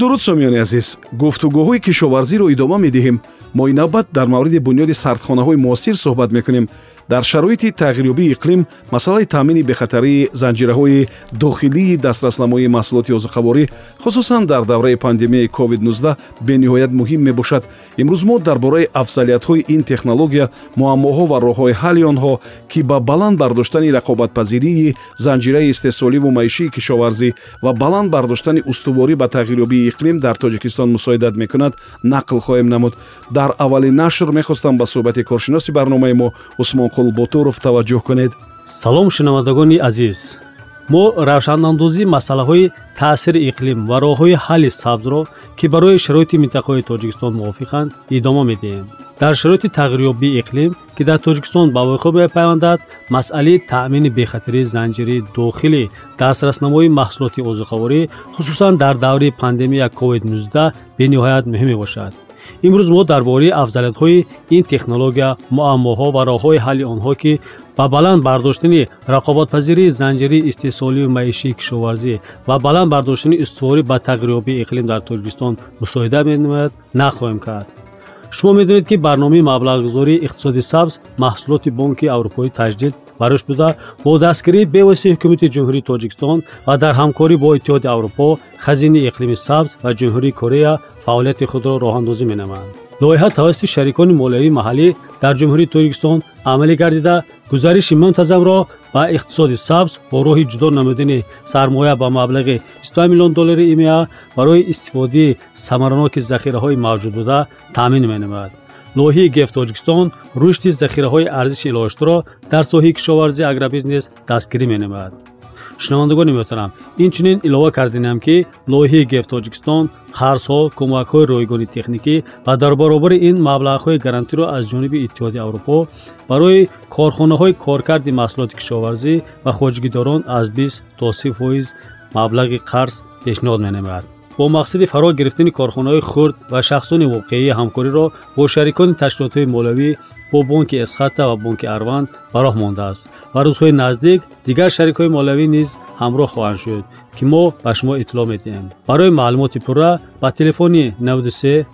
дуруд сомиёни азиз, гуфтугӯҳои кишоварзиро идома медиҳем. мо ин навбат дар мавриди бунёди сардхонаҳои муосир суҳбат мекунем. дар шароити тағйирёбии иқлим масъалаи таъмини бехатарии занҷираҳои дохилии дастраснамоии маҳсулоти озуқаворӣ хусусан дар давраи пандемияи COVID-19 бениҳоят муҳим мебошад. имрӯз мо дар бораи афзалиятҳои ин технология, муаммоҳо ва роҳҳои ҳалли онҳо ки ба баланд бардоштани рақобатпазирии занҷираи истеҳсоливу маишии кишоварзӣ ва баланд бардоштани устуворӣ ба тағйирёбии иқлим дар Тоҷикистон мусоидат мекунад, нақл хоҳем намуд. дар аввалин нашр мехостам ба суҳбати коршиноси барномаи мо Усмон Боторов таваҷҷӯҳ кунед. салом шунавандагони азиз, мо равшанандозии масъалаҳои таъсири иқлим ва роҳҳои ҳалли сабзро ки барои шароити минтақаи Тоҷикистон мувофиқанд идома медиҳем. дар шароити тағйирёбии иқлим ки дар Тоҷикистон ба вуқӯъ мепайвандад, масъалаи таъмини бехатарии занҷири дохили дастраснамои маҳсулоти озуқаворӣ хусусан дар даври пандемия COVID-19 бениҳоят муҳим мебошад. имрӯз мо дар бораи афзалиятҳои ин технология, муаммоҳо ва роҳҳои ҳалли онҳо ки ба баланд бардоштани рақобатпазирии занҷири истеҳсолии маишии кишоварзӣ ва баланд бардоштани устуворӣ ба тағйирёбии иқлим дар Тоҷикистон мусоида менамояд, нақл хоҳем кард. шумо медонед ки барномаи маблағгузории иқтисоди сабз маҳсулоти Бонки Аврупоӣ таҷдид ва рушд буда бо дастгирии бевоситаи ҳукумати ҷумҳурии Тоҷикистон ва дар ҳамкорӣ бо Иттиҳоди Аврупо, Хазинаи иқлими сабз ва ҷумҳурии Корея фаъолияти худро роҳандозӣ менамоянд. лоиҳа тавассути шарикони молиявии маҳаллӣ дар ҷумҳурии Тоҷикистон амалӣ гардида, гузариши мунтазамро ба иқтисоди сабз бо роҳи ҷудо намудани сармоя ба маблағи $25 миллион ИМА барои истифодаи самараноки захираҳои мавҷуд буда таъмин менамояд. лоиҳаи ГЕФ Тоҷикистон рушди захираҳои арзиши иловаштро дар соҳаи кишоварзӣ агробизнес дастгирӣ менамояд. шунавандагони муҳтарам, инчунин илова кардем ки лоиҳаи ГЕФ Тоҷикистон қарзҳо, кӯмакҳои ройгони техникӣ ва дар баробари ин маблағҳои гарантиро аз ҷониби Иттиҳоди Аврупо барои корхонаҳои коркарди маҳсулоти кишоварзӣ ва хоҷигидорон аз 20 то 30% маблағи қарз пешниҳод менамояд. бо мақсади фаро гирифтани корхонаҳои хурд ва шахсони воқеии ҳамкориро бо шарикони ташкилотҳои молиявӣ бо Бонки Эсхата ва Бонки Арванд ба роҳ мондааст ва рӯзҳои наздик дигар шарикҳои молиявӣ низ ҳамроҳ хоҳанд шуд ки мо ба шумо иттилоъ медиҳем. барои маълумоти пурра ба телефони 93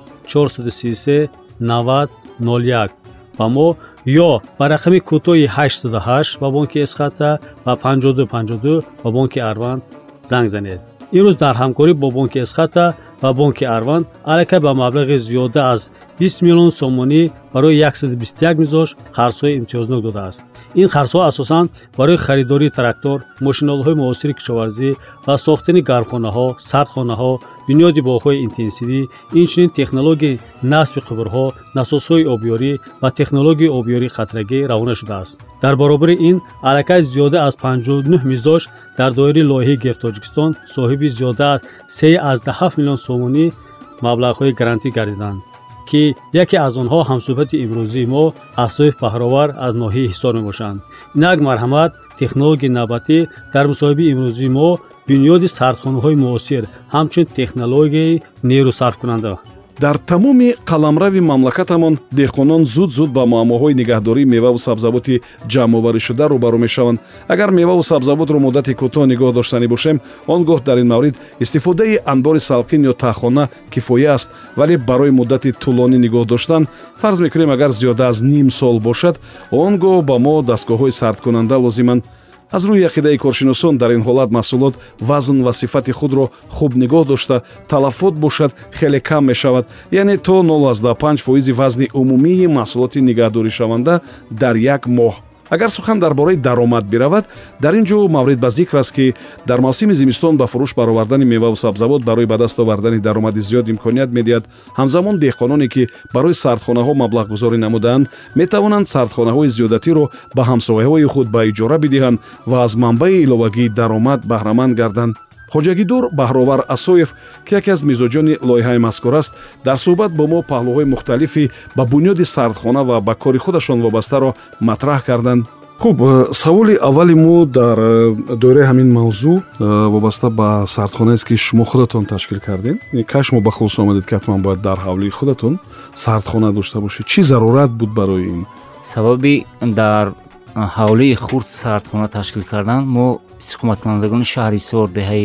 433 90 01 ба мо ё ба рақами кӯтоҳи 808 ба Бонки Эсхата ва 5252 ба Бонки Арванд занг занед. имрӯз дар ҳамкорӣ бо Бонки Эсхата ва Бонки Арванд аллакай ба маблағи зиёда аз 20 миллион сомонӣ барои 121 мизоҷ қарзҳои имтиёзнок додааст. ин қарзҳо асосан барои харидории трактор, мошиналҳои муосири кишоварзӣ ва сохтани гармхонаҳо, сардхонаҳо, бунёди боғҳои интенсивӣ, инчунин технологияи насби қубурҳо, насосҳои обёрӣ ва технологияи обёрии қатрагӣ равона шудааст. дар баробари ин аллакай зиёда аз 59 мизоҷ дар доираи лоиҳаи ГЕФ Тоҷикистон соҳиби зиёда аз 3.7 миллион сомонӣ маблағҳои гарантӣ гардиданд ки яке аз онҳо ҳамсӯҳбати имрӯзии мо асоиф баҳровар аз ноҳияи Ҳисор мебошанд. инак марҳамат технологияи навбатӣ дар мусоҳибаи имрӯзии мо бунёди сардхонаҳои муосир ҳамчун технологияи нерӯсарфкунанда. дар тамоми қаламрави мамлакатамон деҳқонон зуд ба муаммоҳои нигаҳдории меваву сабзавоти ҷамъоваришуда рӯбарӯ мешаванд. агар меваву сабзавотро муддати кӯтоҳ нигоҳ доштанӣ бошем, он гоҳ дар ин маврид истифодаи анбори салқин ё таххона кифоя аст, вале барои муддати тӯлонӣ нигоҳ доштан, фарз мекунем агар зиёда аз ним сол бошад, он гоҳ ба мо дастгоҳҳои сардкунанда лозиманд. аз рӯи ақидаи коршиносон дар ин ҳолат маҳсулот вазн ва сифати худро хуб нигоҳ дошта, талафот бошад хеле кам мешавад, яъне то 0.5% вазни умумии маҳсулоти нигаҳдоришаванда дар як моҳ. агар сухан дар бораи даромад биравад, дар ин ҷо маврид ба зикр аст ки дар мавсими зимистон ба фурӯш баровардани меваву сабзавот барои ба даст овардани даромади зиёд имконият медиҳад. ҳамзамон деҳқононе ки барои сардхонаҳо маблағгузорӣ намудаанд, метавонанд сардхонаҳои зиёдатиро ба ҳамсояҳои худ ба иҷора бидиҳанд ва аз манбаи иловагии даромад баҳраманд гарданд. хоҷагидор Баҳровар Асоев, ки яке аз мизоҷони лоиҳаи мазкур аст, дар суҳбат бо мо паҳлӯҳои мухталифи ба бунёди сардхона ва ба кори худашон вобастаро матраҳ карданд. хуб, саволи аввали мо дар доираи ҳамин мавзӯъ вобаста ба сардхонаест ки шумо худатон ташкил кардем. кай шумо ба хулус омадед ки ҳатман бояд дар ҳавлии худатон сардхона дошта бошед? чӣ зарурат буд барои ин? сабаби дар ҳавлии хурд сардхона ташкил кардан, мо истиқоматкунандагони шаҳри Ҳисор, деҳаи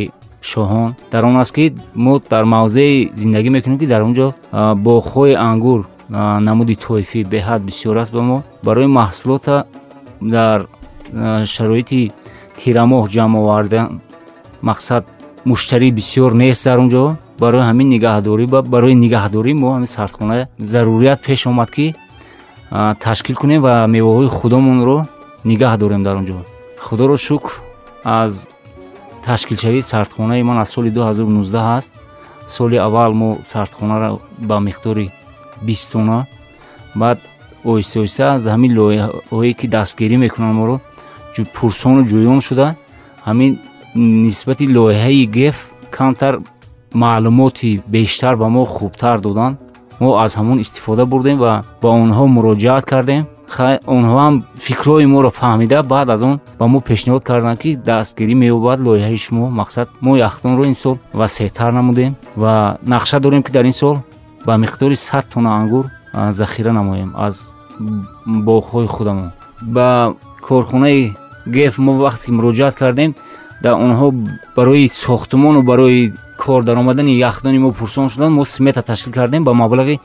шоҳон дар он аст ки мо дар мавзеи зиндагӣ мекунем ки дар он ҷо боғҳои ангур намуди тоифӣ беҳад бисёр аст ба мо барои маҳсулота дар шароити тирамоҳ ҷамъ овардан мақсад муштарӣ бисёр нест дар он ҷо барои ҳамин барои нигаҳдорӣ мо ҳамин сардхона зарурият пеш омад ки ташкил кунем ва меваҳои худомонро нигаҳ дорем дар он ҷо. худоро шукр аз ташкилшавии сардхонаи ман аз соли 2019 ҳаст. соли аввал мо сардхонаро ба миқдори 20 тонна баъд оҳиста оҳиста аз ҳамин лоиҳаҳое ки дастгирӣ мекунанд моро пурсону ҷӯён шуда ҳамин нисбати лоиҳаи геф камтар маълумоти бештар ба мо хубтар доданд. мо аз ҳамон истифода бурдем ва ба онҳо муроҷиат кардем. онҳо ҳам фикрҳои моро фаҳмида баъд аз он ба мо пешниҳод карданд ки дастгирӣ меёбад лоиҳаи шумо. мақсад мо яхдонро ин сол васеътар намудем ва нақша дорем ки дар ин сол ба миқдори 100 тонна ангур захира намоем аз боғҳои худамон. ба корхонаи геф мо вақте муроҷиат кардем, дар онҳо барои сохтмону барои кор даромадани яхдони мо пурсон шуданд. мо смета ташкил кардем ба маблағи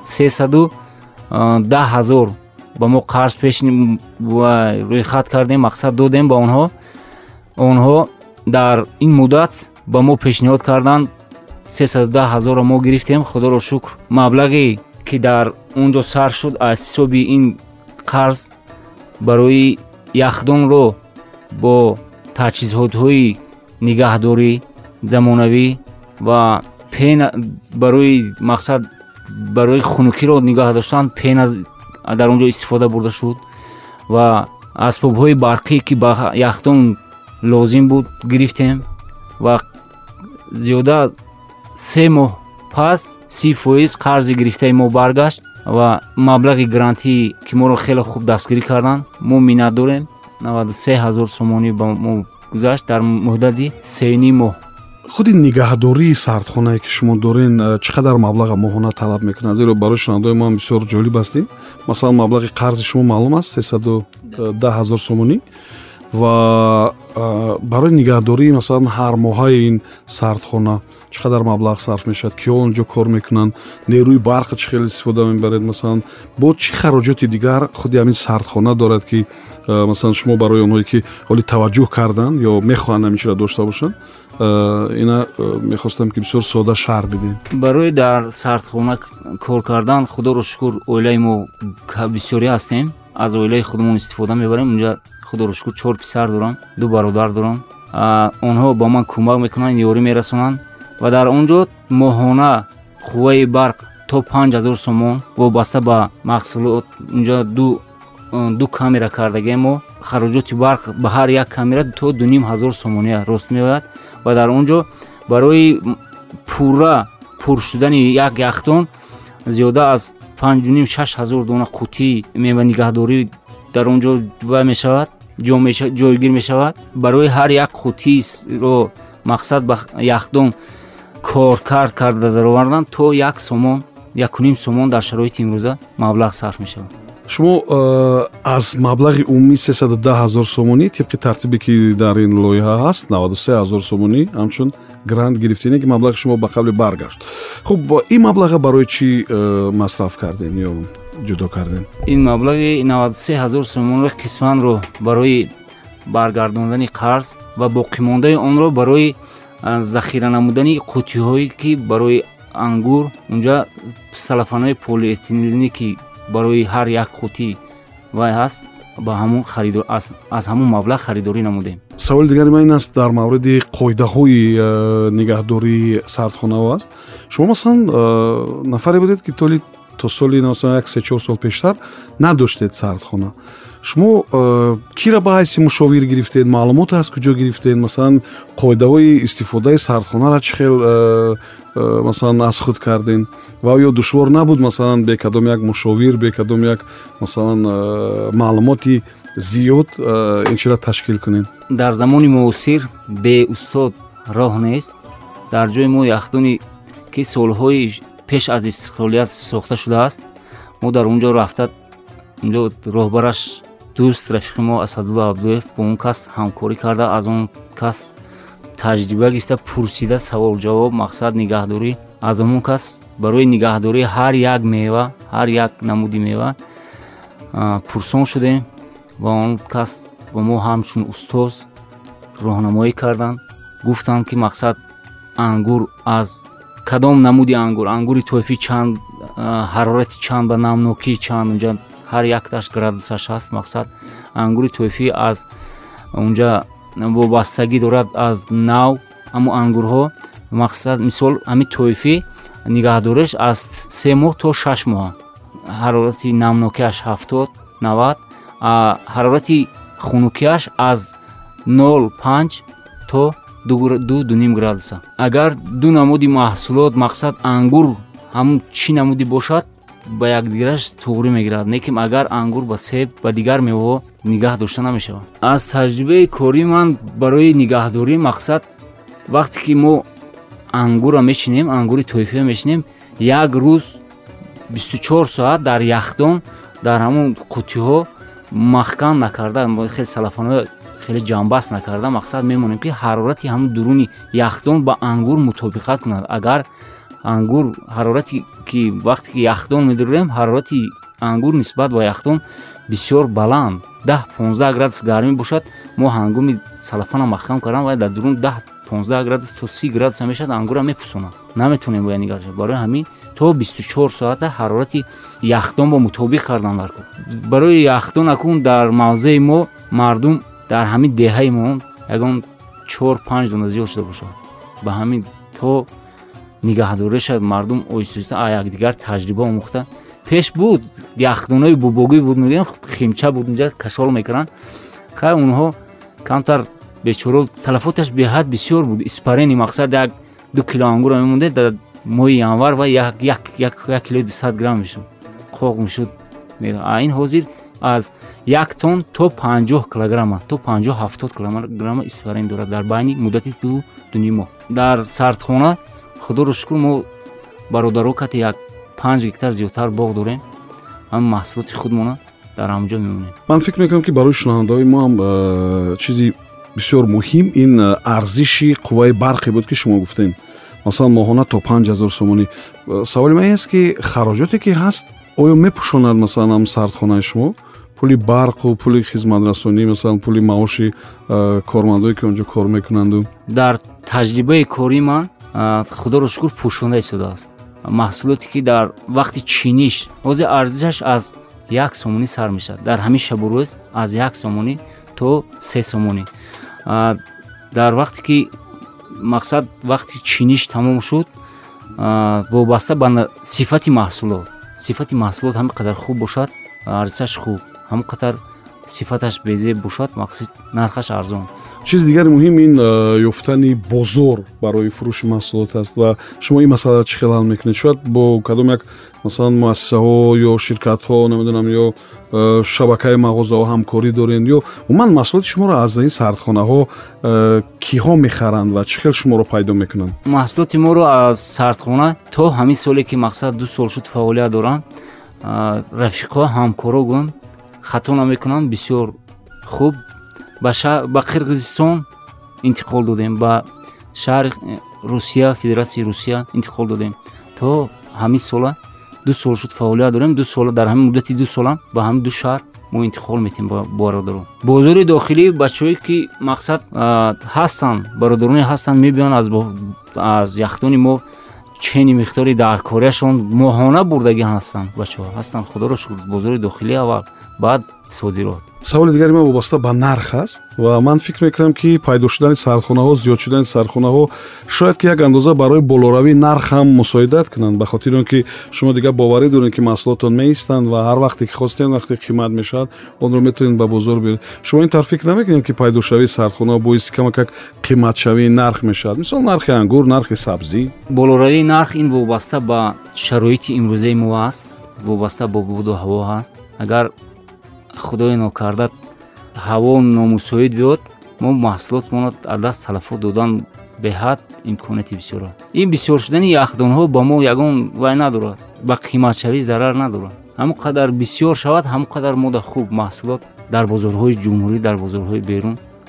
310,000 ба мо қарз пешнӣ ва рӯйхат кардем, мақсад додем ба онҳо. онҳо дар ин муддат ба мо пешниҳод карданд 310,000 мо гирифтем. худоро шукр маблағе ки дар он ҷо сарф шуд аз ҳисоби ин қарз барои яхдонро бо таҷҳизотҳои нигаҳдорӣ замонавӣ ва пена барои мақсад барои хунукиро нигаҳ доштан пена дар он ҷо истифода бурда шуд ва асбобҳои барқӣ ки ба яхдон лозим буд гирифтем ва зиёда 3 моҳ пас 30% қарзи гирифтаи мо баргашт ва маблағи грантӣ ки моро хеле хуб дастгирӣ карданд. мо миннатдорем. 93,000 сомонӣ ба мо гузашт дар муддати 3.5 моҳ. худи нигаҳдории сардхонае ки шумо дорен чӣ қадар маблаға моҳона талаб мекунад? зеро барои шунавандаои мо ҳам бисёр ҷолиб астем. масалан маблағи қарзи шумо маълум аст 310,000 сомонӣ ва барои нигаҳдории масалан ҳар моҳаи ин сардхона чӣ қадар маблағ сарф мешавад? киё он ҷо кор мекунанд? нерӯи барқ чӣ хел истифода мебаред? масалан бо чӣ хароҷоти дигар худи ҳамин сардхона дорад ки масалан шумо барои онҳое ки ҳоли таваҷҷӯҳ карданд ё мехоҳанд ҳамин чиро дошта бошанд, ина мехостам ки бисёр сода шарҳ бидем. барои дар сардхона кор кардан худоро шукр оилаи мо бисёрӣ ҳастем. аз оилаи худмон истифода мебарем. унҷа худоро шукр 4 писар дорам, 2 бародар дорам. онҳо ба ман кӯмак мекунанд, ёрӣ мерасонанд ва дар он ҷо моҳона қувваи барқ то 5,000 сомон вобаста ба маҳсулот. унҷа 2 камера кардагем мо хароҷоти барқ ба ҳар як камера то 2,500 сомония рост меояд ва дар он ҷо барои пур шудани як яхдон зиёда аз 5,5-6,000 дона қутии мева нигаҳдорӣ дар он ҷо ва мешавад, ҷойгир мешавад. барои ҳар як қутиро мақсад ба яхдон коркард карда даровардан то 1 сомон 1.5 сомон дар шароити имрӯза маблағ сарф мешавад. шумо аз маблағи умумӣ 310,000 сомонӣ тибқи тартибе ки дар ин лоиҳа ҳаст 93,000 сомонӣ ҳамчун грант гирифтене ки маблағи шумо ба қабли баргашт. хуб ин маблаға барои чӣ масраф кардем ё ҷудо кардем? ин маблағи 93,000 сомонро қисманро барои баргардондани қарз ва боқимондаи онро барои захира намудани қутиҳое ки барои ангур унҷа салафанои полиэтиленӣ ки барои ҳар як қутӣ вай ҳаст ба ҳамон харидор аз ҳамон маблағ харидорӣ намудем. саволи дигари ман ин аст дар мавриди қоидаҳои нигаҳдории сардхонаҳо аст. шумо масалан нафаре будед ки то соли 1-3-4 сол пештар надоштед сардхона. шумо кира ба ҳайси мушовир гирифтед? маълумоте аз куҷо гирифтед? масалан қоидаҳои истифодаи сардхонаро чӣ хел масалан аз худ карден ва оё душвор набуд масалан бе кадом як мушовир, бе кадом як масалан маълумоти зиёд инчира ташкил кунед? дар замони муосир бе устод роҳ нест. дар ҷои мо яхдони ки солҳои пеш аз истиқлолият сохта шудааст, мо дар он ҷо рафта унҷо роҳбараш дӯст рафиқи мо Асадулло Абдуев бо он кас ҳамкорӣ карда аз он кас таҷриба гирифта пурсида савол-ҷавоб, мақсад нигаҳдорӣ аз ҳамон кас барои нигаҳдории ҳар як мева, ҳар як намуди мева пурсон шудем ва он кас ба мо ҳамчун устоз роҳнамоӣ карданд. гуфтанд ки мақсад ангур аз кадом намуди ангури тойфӣ чанд, ҳарорати чанд ба намнокии чанд, унҷа ҳар якташ градусаш ҳаст. мақсад ангури тойфӣ аз унҷа вобастагӣ дорад аз нав аммо ангурҳо. мақсад мисол ҳами тойфӣ нигаҳдориш аз 3 моҳ то 6 моҳ, ҳарорати намнокиаш 70-90, ҳарорати хунукиаш аз 0.5 то 2.5 градуса. агар ду намуди маҳсулот, мақсад ангур ҳамун чӣ намуди бошад, ба якдигараш туғрӣ мегирад, лекин агар ангур ба себ ба дигар меваҳо нигаҳ дошта намешавад. аз таҷрибаи кории ман барои нигаҳдорӣ, мақсад вақте ки мо ангурро мечинем, ангури тойфиро мечинем, як рӯз 24 соат дар яхдон дар ҳамун қутиҳо маҳкам накарда, хеле салафонҳо хеле ҷамбаст накарда, мақсад мемонем ки ҳарорати ҳамун дуруни яхдон ба ангур мутобиқат кунад. агар ангур ҳарорати ки вақте ки яхдон медурем, ҳарорати ангур нисбат ба яхдон бисёр баланд, 10-15 градус гармӣ бошад, мо ҳангоми салафона маҳкам кардам ва дар дурун 10-15 градус то 30 градус мешад, ангурро мепусонад, наметонем бояд нигарша. барои ҳамин то 24 соата ҳарорати яхдон ба мутобиқ кардан ларкун. барои яхдон акун дар мавзеи мо мардум дар ҳамин деҳаи мо ягон 4-5 дона зиёд шуда бошад. ба ҳамин то нигаҳдорӣ шад мардум оҳиста якдигар таҷриба омӯхта. пеш буд яхдонои бубогӣ буд, мегӯям химча буд, инҷа кашол мекарданд. хай онҳо камтар бечоро талафоташ беҳад бисёр буд. испарени мақсад 1-2 кило ангур мемонде дар моҳи январ ва 1 килои 200 грамм мешуд, қоқ мешуд. ин ҳозир аз 1 тонн то 50 килограмма то 50-70 килограмма испарен дорад дар байни муддати 2-2 моҳ. дар сардхона худоро шукр мо бародаро кати 5 гектар зиёдтар боғ дорем. ҳам маҳсулоти худмона дар ҳамҷо мемонем. ман фикр мекунам ки барои шунавандаҳои мо ҳам чизи бисёр муҳим ин арзиши қувваи барқе буд ки шумо гуфтем. масалан моҳона то 5000 сомонӣ. саволи ман аст ки хароҷоте ки ҳаст оё мепӯшонад масалан ҳам сардхонаи шумо? пули барқу пули хизматрасонӣ, масалан пули маоши кормандое ки онҷо кор мекунанду? дар таҷрибаи кории ман худоро шукр пӯшонда истодааст. маҳсулоте ки дар вақти чиниш ҳозир арзишаш аз 1 сомонӣ сар мешавад, дар ҳамин шабу рӯз аз 1 сомонӣ то 3 сомонӣ. дар вақте ки мақсад вақти чиниш тамом шуд, вобаста ба сифати маҳсулот ҳамин қадар хуб бошад, арзишаш хуб, ҳамин қадар сифаташ безеб бошад, мақсад нархаш арзон. чизи дигари муҳим ин ёфтани бозор барои фурӯши маҳсулот аст ва шумо ин масъаларо чӣ хел ҳал мекунед? шояд бо кадом як масалан муассисаҳо ё ширкатҳо, намедонам, ё шабакаи мағозаҳо ҳамкорӣ доред, ё умуман маҳсулоти шуморо аз ин сардхонаҳо киҳо мехаранд ва чӣ хел шуморо пайдо мекунанд? маҳсулоти моро аз сардхона то ҳамин соле ки мақсад 2 сол шуд фаъолият дорам, рафиқҳо ҳамкоро гӯям хато намекунам, бисёр хуб ба Қирғизистон интиқол додем, ба шаҳри Русия, Федератсияи Русия интиқол додем. то ҳамин сола 2 сол шуд фаъолият дорем. 2 сола дар ҳамин муддати 2 сола ба ҳамин 2 шаҳр мо интиқол метем ба бародарон. бозори дохилӣ бачаҳое ки мақсад ҳастанд, бародароне ҳастанд, мебиёнд аз яхдони мо чени миқдори даркориашон моҳона бурдагӣ ҳастанд. бачаҳо ҳастанд, худоро шукр. бозори дохилӣ аввал, баъд содирот. саволи дигари ман вобаста ба нарх аст ва ман фикр мекунам ки пайдо шудани сардхонаҳо, зиёд шудани сардхонаҳо шояд ки як андоза барои болоравии нарх ҳам мусоидат кунанд, ба хотири он ки шумо дигар боварӣ доред ки маҳсулотон меистанд ва ҳар вақте ки хостем, вақте қимат мешавад, онро метавонед ба бозор биёред. шумо ин тарфик намекунед ки пайдошавии сардхонаҳо боиси камакак қиматшавии нарх мешавад? мисол нархи ангур, нархи сабзӣ. болоравии нарх ин вобаста ба шароити имрӯзаи мо аст, вобаста ба буду ҳаво аст. агар худои нокарда ҳаво номусоид биёд, мо маҳсулотмонро аз даст талафот додан беҳад имконияти бисёр аст. ин бисёр шудани яхдонҳо ба мо ягон вай надорад, ба қиматшавӣ зарар надорад. ҳамон қадар бисёр шавад, ҳамон қадар мода хуб маҳсулот дар бозорҳои ҷумҳурӣ, дар бозорҳои берун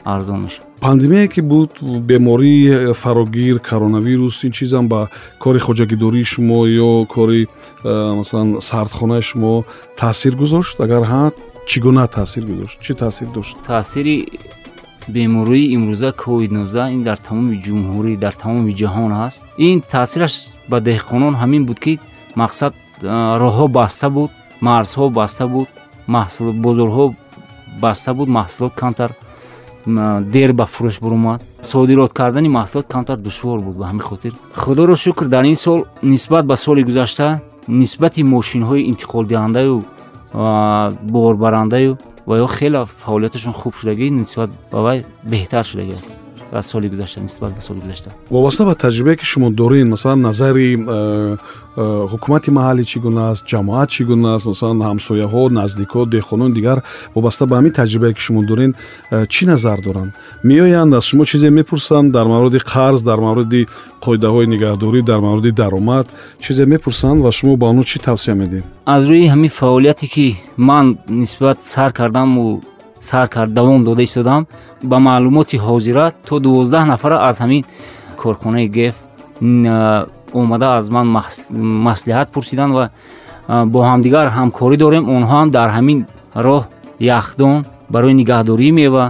арзон мешавад. пандемия ки буд, бемории фарогир, коронавирус, ин чизам ба кори хоҷагидории шумо ё кори масалан сардхонаи шумо таъсир гузошт? агар ҳа, чӣ гуна таъсир гузошт? Чӣ таъсир дошт? таъсири бемории имрӯза COVID-19 ин дар тамоми ҷумҳурӣ, дар тамоми ҷаҳон ҳаст. Ин таъсираш ба деҳқонон ҳамин буд, ки мақсад роҳҳо баста буд, марзҳо баста буд, бозорҳо баста буд, маҳсулот камтар дер ба фурӯш баромад. Содирот кардани маҳсулот камтар душвор буд. Ба ҳамин хотир худоро шукр, дар ин сол нисбат ба соли гузашта нисбати мошинҳои интиқолдиҳандаю борбарандаю ва ё хеле фаъолияташон хуб шудагӣ нисбат ба вай беҳтар шудагиаст аз соли гузашта, нисбат ба соли гузашта. вобаста ба таҷрибае ки шумо доред, масалан назари ҳукумати маҳаллӣ чӣ гуна аст, ҷамоат чӣ гуна аст, масалан ҳамсояҳо, наздикҳо, деҳқонони дигар вобаста ба ҳамин таҷрибае ки шумо доред чӣ назар доранд? меоянд аз шумо чизе мепурсанд дар мавриди қарз, дар мавриди қоидаҳои нигаҳдорӣ, дар мавриди даромад чизе мепурсанд ва шумо ба онҳо чӣ тавсия медиҳед? аз рӯи ҳамин фаъолияте ки ман нисбат сар кардаму давом дода истодам, ба маълумоти ҳозира то 12 нафара аз ҳамин корхонаи геф омада аз ман маслиҳат пурсидан ва бо ҳамдигар ҳамкорӣ дорем. онҳо ҳам дар ҳамин роҳ яхдон барои нигаҳдории мева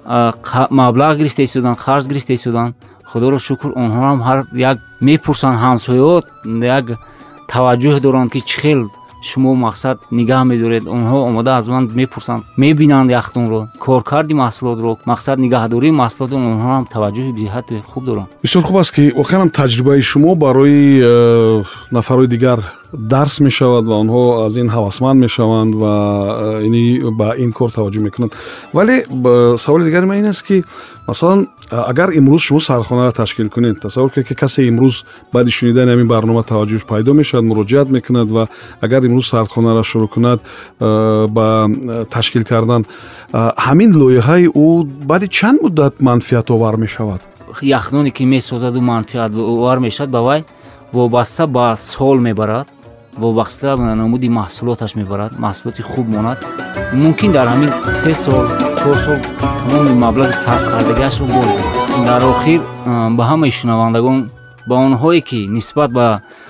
маблағ гирифта истодан, қарз гирифта истодан. худоро шукр, онҳо ҳам ҳар як мепурсанд, ҳамсояҳо як таваҷҷӯҳ доранд ки чӣ хел шумо мақсад нигаҳ медоред. онҳо омода аз ман мепурсанд, мебинанд яхдонро, коркарди маҳсулотро, мақсад нигаҳдории маҳсулотро. онҳо ҳам таваҷҷӯҳи бисеҳати хуб доранд. бисёр хуб аст ки воқеан таҷрибаи шумо барои нафарои дигар дарс мешавад ва онҳо аз ин ҳавасманд мешаванд ва ба ин кор таваҷҷӯҳ мекунанд. вале саволи дигари ман ин аст ки масалан агар имрӯз шумо сардхонаро ташкил кунед, тасаввур кунед ки касе имрӯз баъди шунидани ҳамин барнома таваҷҷӯҳш пайдо мешавад, муроҷиат мекунад ва агар имрӯз сардхонаро шурӯъ кунад ба ташкил кардан, ҳамин лоиҳаи ӯ баъди чанд муддат манфиатовар мешавад? яхдоне ки месозаду манфиатовар мешавад ба вай вобаста ба сол мебарад, вобаста ба намуди маҳсулоташ мебарад. маҳсулоти хуб монад, мумкин дар ҳамин 3 сол 4 сол тамоми маблағи сарфкардагиашро борд. дар охир ба ҳамаи шунавандагон, ба онҳое ки нисбат ба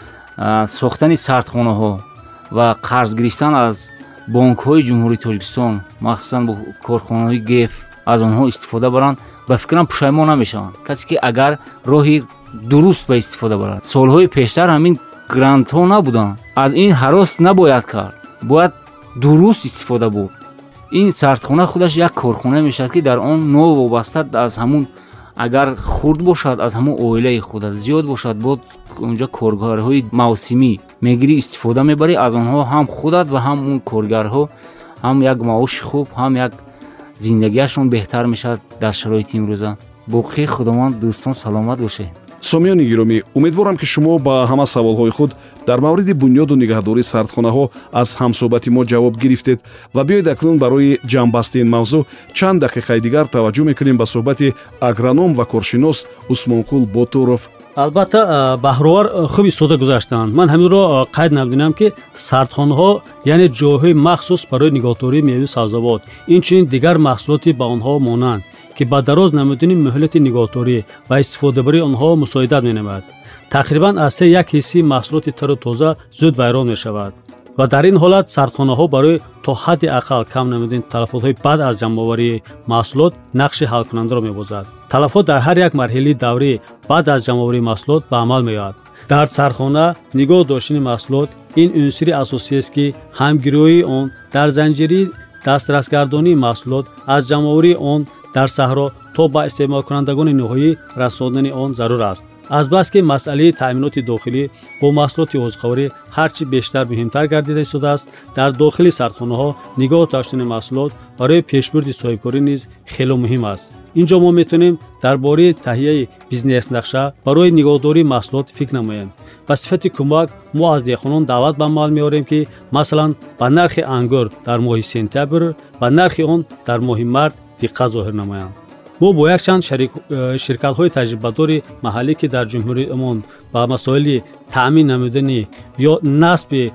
сохтани сардхонаҳо ва қарз гирифтан аз бонкҳои ҷумҳурии Тоҷикистон, махсусан бо корхонаҳои геф, аз онҳо истифода баранд, ба фикрам пушаймон намешаванд. касе ки агар роҳи дуруст ба истифода барад. солҳои пештар ҳамин грантҳо набуданд. аз ин ҳарос набояд кард, бояд дуруст истифода бурд. ин сардхона худаш як корхона мешавад ки дар он новобаста аз ҳамун, агар хурд бошад аз ҳамун оилаи худат, зиёд бошад бо онҷа коргарҳои мавсимӣ мегирӣ, истифода мебарӣ. аз онҳо ҳам худат ва ҳам он коргарҳо ҳам як маоши хуб, ҳам як зиндагиашон беҳтар мешавад дар шароити имрӯза. боқӣ худованд дӯстон саломат бошед. сомиёни гиромӣ, умедворам ки шумо ба ҳама саволҳои худ дар мавриди бунёду нигаҳдории сардхонаҳо аз ҳамсӯҳбати мо ҷавоб гирифтед ва биёед акнун барои ҷамъбастии ин мавзӯъ чанд дақиқаи дигар таваҷҷӯҳ мекунем ба суҳбати агроном ва коршинос Усмонқул Ботуров. албатта баҳровар хуб истода гузаштанд. ман ҳаминро қайд намедонам ки сардхонаҳо яъне ҷойҳои махсус барои нигоҳдории меваи сабзавот, инчунин дигар маҳсулоти ба онҳо монанд ки ба дароз намудани муҳлати нигоҳдорӣ ва истифодабарии онҳо мусоидат менамояд. тақрибан аз 3-1 ҳисси маҳсулоти тару тоза зуд вайрон мешавад ва дар ин ҳолат сардхонаҳо барои то ҳадди ақал кам намудани талафотҳои баъд аз ҷамъоварии маҳсулот нақши ҳалкунандаро мебозад. талафот дар ҳар як марҳилаи даврӣ баъд аз ҷамъоварии маҳсулот ба амал меояд. дар сардхона нигоҳ доштани маҳсулот ин унсури асосиест ки ҳамгирӯии он дар занҷири дастрасгардонии маҳсулот аз ҷамъоварии он дар саҳро то ба истеъмолкунандагони ниҳоӣ расонидани он зарур аст. азбаски масъалаи таъминоти дохилӣ бо маҳсулоти озуқаварӣ ҳарчи бештар муҳимтар гардида истодааст, дар дохили сардхонаҳо нигоҳ доштани маҳсулот барои пешбурди соҳибкорӣ низ хеле муҳим аст. инҷо мо метавонем дар бораи таҳияи бизнес-нақша барои нигоҳдории маҳсулот фикр намоем. ба сифати кӯмак мо аз деҳқонон даъват ба амал меорем ки масалан ба нархи ангур дар моҳи сентябр ва нархи он дар моҳи март диққат зоҳир намоянд. мо бо якчанд ширкатҳои таҷрибадори маҳаллӣ ки дар ҷумҳурии Умон ба масоили таъмин намудани ё насби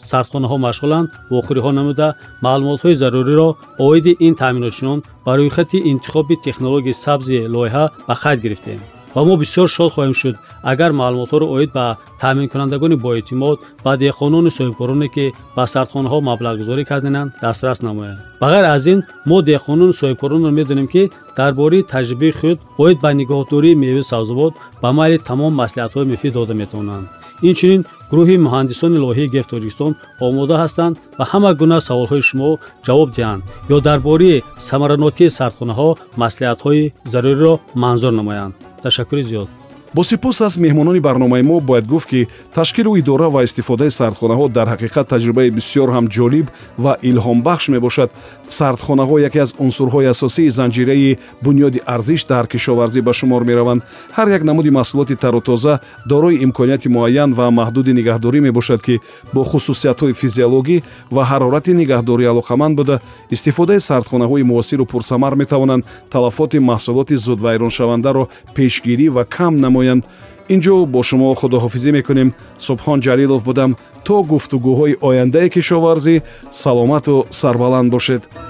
сардхонаҳо машғуланд вохӯриҳо намуда маълумотҳои заруриро оиди ин таъминотшинон ба рӯйхати интихоби технологияи сабзи лоиҳа ба қайд гирифтем ва мо бисёр шод хоҳем шуд агар маълумотҳоро оид ба таъминкунандагони боэътимод ба деҳқонону соҳибкороне ки ба сардхонаҳо маблағгузорӣ кардананд дастрас намоянд. Ба ғайр аз ин мо деҳқонону соҳибкоронро медонем ки дар бораи таҷрибаи худ оид ба нигоҳдории меваи сабзавот ба майли тамом маслиҳатҳои муфид дода метавонанд. Инчунин гурӯҳи муҳандисони лоиҳаи ГЕФ Тоҷикистон омода ҳастанд ба ҳама гуна саволҳои шумо ҷавоб диҳанд ё дар бораи самаранокии сардхонаҳо маслиҳатҳои заруриро манзур намоянд. ташаккури зиёд. бо сипос аз меҳмонони барномаи мо бояд гуфт ки ташкилу идора ва истифодаи сардхонаҳо дар ҳақиқат таҷрибаи бисёр ҳам ҷолиб ва илҳомбахш мебошад. Сардхонаҳо яке аз унсурҳои асосии занҷираи бунёди арзиш дар кишоварзӣ ба шумор мераванд. Ҳар як намуди маҳсулоти тарутоза дорои имконияти муайян ва маҳдуди нигаҳдорӣ мебошад ки бо хусусиятҳои физиологӣ ва ҳарорати нигаҳдорӣ алоқаманд буда истифодаи сардхонаҳои муосиру пурсамар метавонанд талафоти маҳсулоти зудвайроншавандаро пешгирӣ ва кам намоянд. инҷо бо шумо худоҳофизӣ мекунем. Субҳон Ҷалилов будам. То гуфтугӯҳои ояндаи кишоварзӣ саломату сарбаланд бошед.